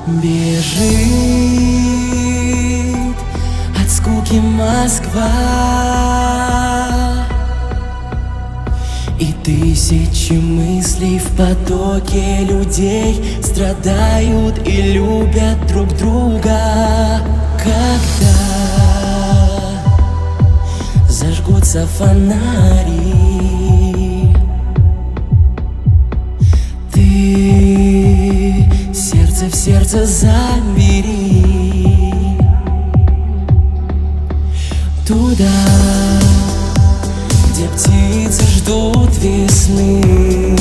Бежит от скуки Москва, и тысячи мыслей в потоке людей страдают и любят друг друга. Когда зажгутся фонари, ты сердце в сердце забери туда, где птицы ждут весны,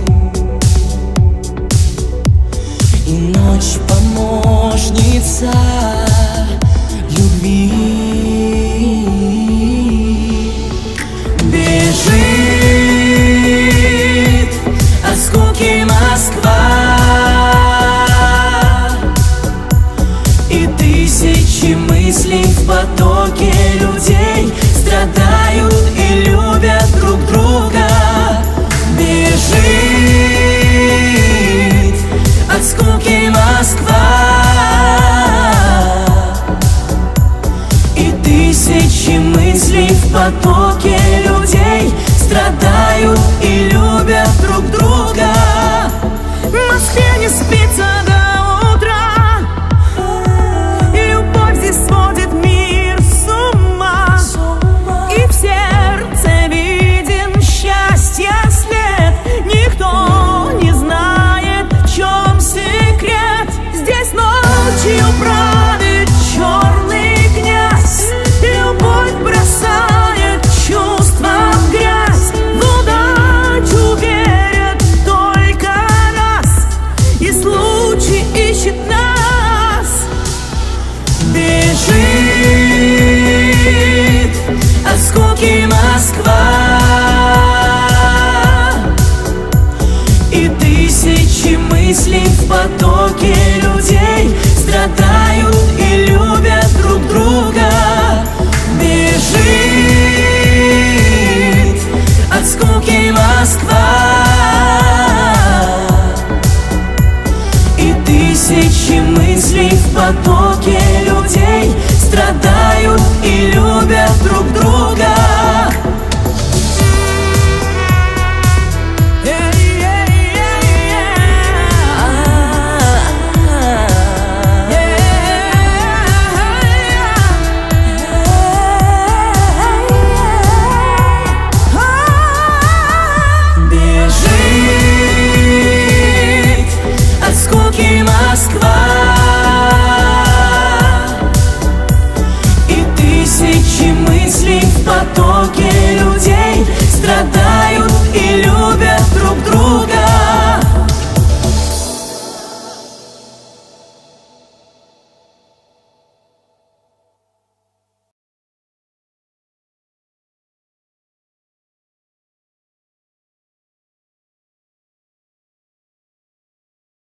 и ночь помощница любви. Бежит от скуки Москва, и тысячи мыслей в потоке людей страдают и любят друг друга. Бежит от скуки Москва, и тысячи мыслей в потоке людей страдают и любят друг друга. В Москве не спится до утра, любовь здесь сводит мир с ума, и в сердце виден счастья след. Никто не знает, в чем секрет. Здесь ночью правит черный князь, любовь бросает чувства в грязь. В удачу верят только раз, и случай ищет нас. Бежит от скуки Москва, и тысячи мыслей в потоке людей страдают и любят друг друга. Бежит от скуки Москва, и тысячи мыслей в потоке людей страдают и любят друг друга.